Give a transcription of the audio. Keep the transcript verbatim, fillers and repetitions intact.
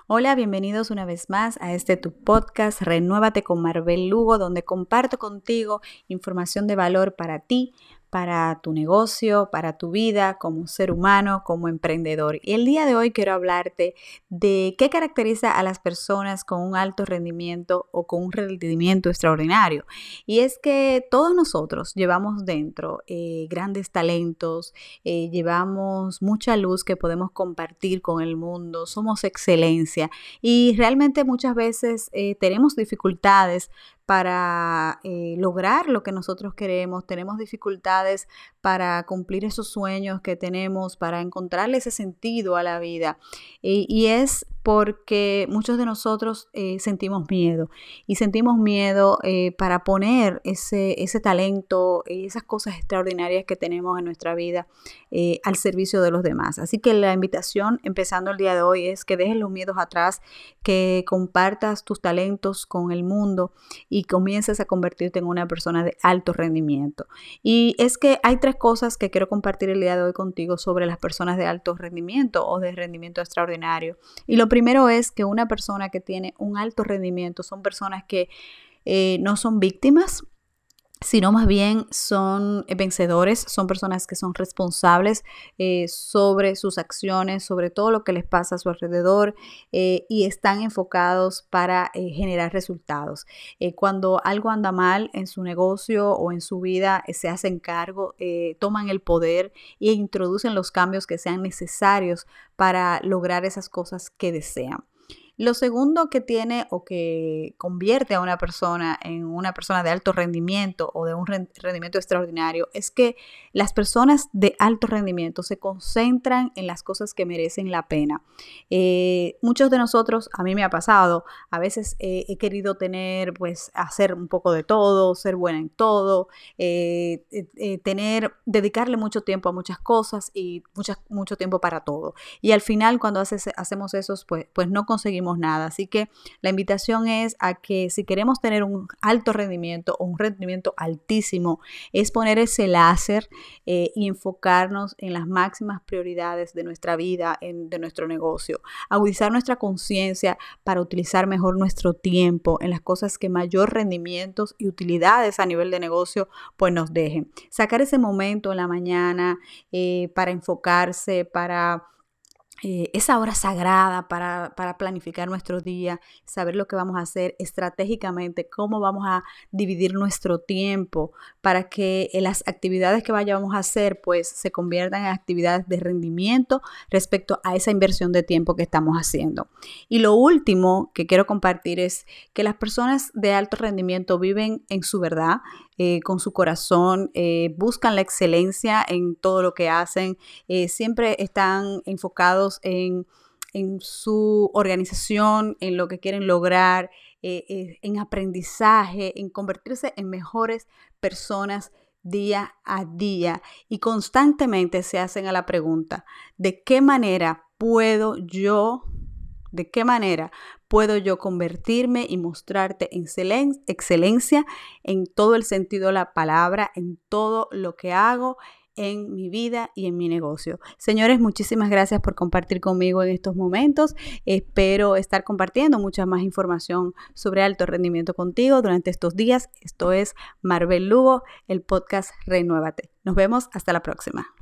Hola, bienvenidos una vez más a este tu podcast Renuévate con Maribel Lugo, donde comparto contigo información de valor para ti, para tu negocio, para tu vida como ser humano, como emprendedor. Y el día de hoy quiero hablarte de qué caracteriza a las personas con un alto rendimiento o con un rendimiento extraordinario. Y es que todos nosotros llevamos dentro eh, grandes talentos, eh, llevamos mucha luz que podemos compartir con el mundo, somos excelencia y realmente muchas veces eh, tenemos dificultades para eh, lograr lo que nosotros queremos, tenemos dificultades para cumplir esos sueños que tenemos, para encontrarle ese sentido a la vida. Y, y es porque muchos de nosotros eh, sentimos miedo y sentimos miedo eh, para poner ese, ese talento y esas cosas extraordinarias que tenemos en nuestra vida eh, al servicio de los demás. Así que la invitación, empezando el día de hoy, es que dejes los miedos atrás, que compartas tus talentos con el mundo y comiences a convertirte en una persona de alto rendimiento. Y es que hay tres cosas que quiero compartir el día de hoy contigo sobre las personas de alto rendimiento o de rendimiento extraordinario. Y lo primero es que una persona que tiene un alto rendimiento son personas que eh, no son víctimas, sino más bien son vencedores, son personas que son responsables eh, sobre sus acciones, sobre todo lo que les pasa a su alrededor eh, y están enfocados para eh, generar resultados. Eh, cuando algo anda mal en su negocio o en su vida, eh, se hacen cargo, eh, toman el poder e introducen los cambios que sean necesarios para lograr esas cosas que desean. Lo segundo que tiene o que convierte a una persona en una persona de alto rendimiento o de un rendimiento extraordinario es que las personas de alto rendimiento se concentran en las cosas que merecen la pena. Eh, muchos de nosotros, a mí me ha pasado, a veces eh, he querido tener, pues, hacer un poco de todo, ser buena en todo, eh, eh, tener, dedicarle mucho tiempo a muchas cosas y muchas, mucho tiempo para todo. Y al final, cuando haces, hacemos eso, pues, pues no conseguimos nada. Así que la invitación es a que si queremos tener un alto rendimiento o un rendimiento altísimo, es poner ese láser eh, y enfocarnos en las máximas prioridades de nuestra vida, en, de nuestro negocio. Agudizar nuestra conciencia para utilizar mejor nuestro tiempo en las cosas que mayor rendimientos y utilidades a nivel de negocio pues nos dejen. Sacar ese momento en la mañana eh, para enfocarse, para Eh, esa hora sagrada para, para planificar nuestro día, saber lo que vamos a hacer estratégicamente, cómo vamos a dividir nuestro tiempo para que las actividades que vayamos a hacer pues se conviertan en actividades de rendimiento respecto a esa inversión de tiempo que estamos haciendo. Y lo último que quiero compartir es que las personas de alto rendimiento viven en su verdad, eh, con su corazón, eh, buscan la excelencia en todo lo que hacen, eh, siempre están enfocados En, en su organización, en lo que quieren lograr, eh, eh, en aprendizaje, en convertirse en mejores personas día a día y constantemente se hacen a la pregunta, ¿de qué manera puedo yo, de qué manera puedo yo convertirme y mostrarte excelen- excelencia en todo el sentido de la palabra, en todo lo que hago, en mi vida y en mi negocio? Señores, muchísimas gracias por compartir conmigo en estos momentos. Espero estar compartiendo mucha más información sobre alto rendimiento contigo durante estos días. Esto es Maribel Lugo, el podcast Renuévate. Nos vemos hasta la próxima.